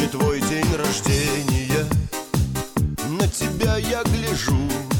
Нынче твой день рождения, на тебя я гляжу,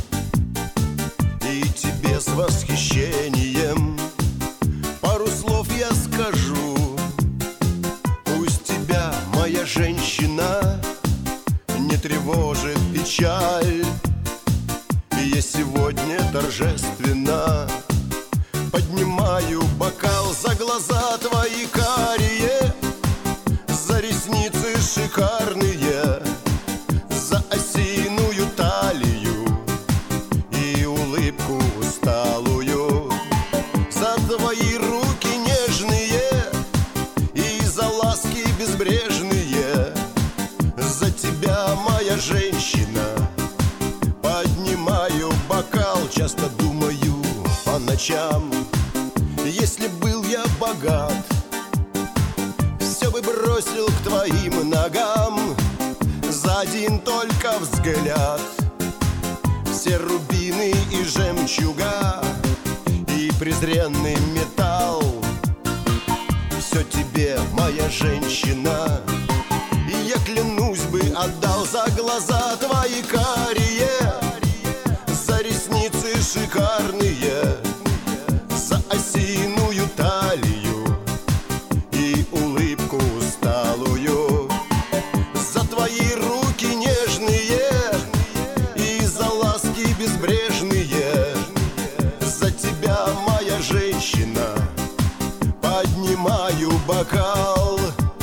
и тебе с восхищением пару слов я скажу. Пусть тебя, моя женщина, не тревожит печаль. Я сегодня торжественно поднимаю бокал за глаза твои карие, за ресницы шикарные, за осиную талию и улыбку усталую, за твои руки нежные и за ласки безбрежные. За тебя, моя женщина, поднимаю бокал. Часто думаю по ночам, если был я богат, все бы бросил к твоим ногам за один только взгляд. Все рубины и жемчуга и презренный металл, все тебе, моя женщина, и я, клянусь бы, отдал за глаза твои карие, за ресницы шикарные, за осиную талию и улыбку усталую, за твои руки нежные и за ласки безбрежные. За тебя, моя женщина, поднимаю бокал.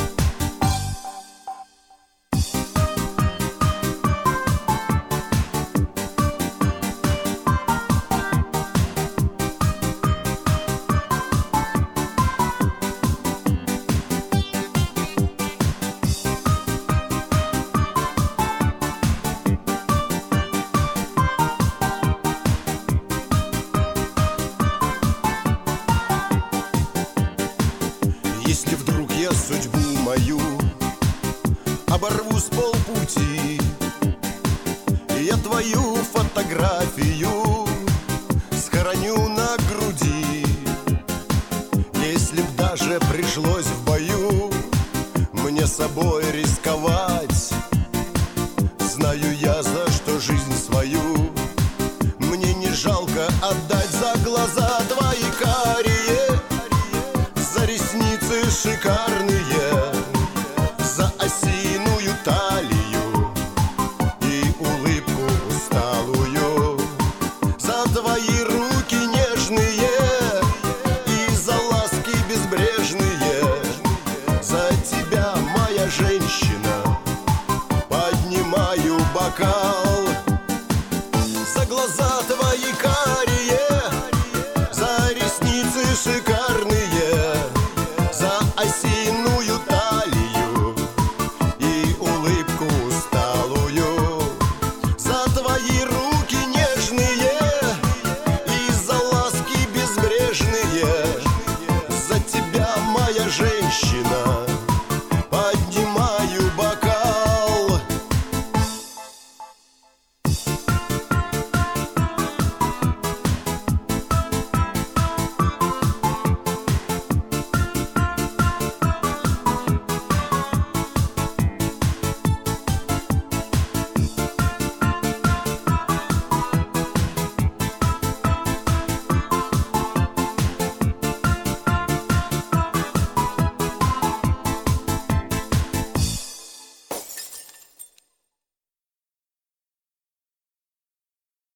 Если вдруг я судьбу мою оборву с полпути, я твою фотографию схороню на груди. Если б даже пришлось в бою мне собой рисковать, знаю я, за что жизнь свою мне не жалко отдать. За глаза твои карие, за ресницы шикарные,